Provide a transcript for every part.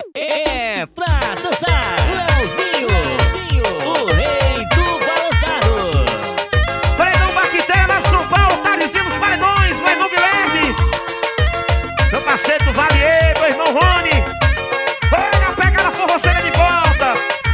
É pra dançar, Leozinho, o rei do balançado. Paredão Bactéria, São Paulo, Tarizinho dos Paredões, meu irmão Guilherme. Meu parceiro Valier, meu irmão Rony. Olha a pegada forroceira de volta.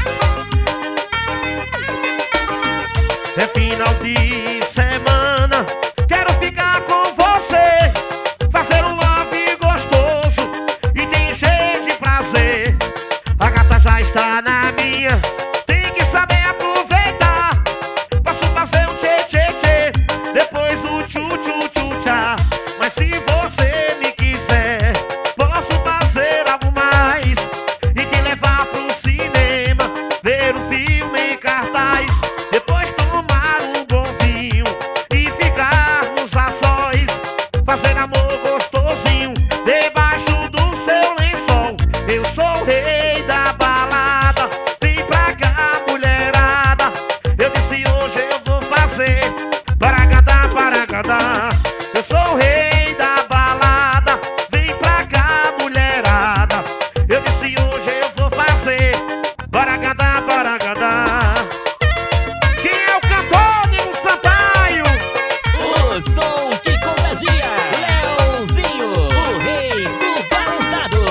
É final de semana, quero ficar com você, fazer um love gostoso e tem cheio de prazer. A gata já está na minha, tem que saber aproveitar. Posso fazer um tchê-tchê-tchê, depois o tchu-tchu-tchu-tchá. Mas se você me quiser, posso fazer algo mais e te levar pro cinema, ver um filme em cartaz, depois tomar um bom vinho e ficarmos a sós, fazer amor gostosinho debaixo do seu lençol. Eu sou o rei da balada, vem pra cá, mulherada. Eu disse hoje eu vou fazer paragadá, paragadá. Eu sou o rei da balada, vem pra cá, mulherada. Eu disse hoje eu vou fazer paragadá, paragadá. Quem é o cantor, Nino Sampaio? O som que contagia, Leozinho, o rei do balançado.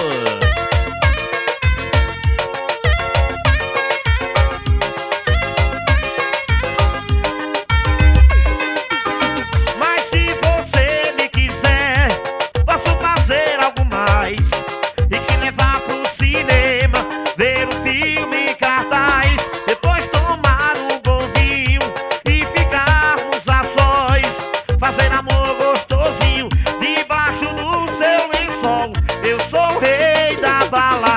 Mas se você me quiser, posso fazer algo mais e te levar pro cinema, ver um filme em cartaz, depois tomar um bom vinho e ficarmos a sós, fazer amor gostosinho debaixo do seu lençol. Eu sou o rei da balada.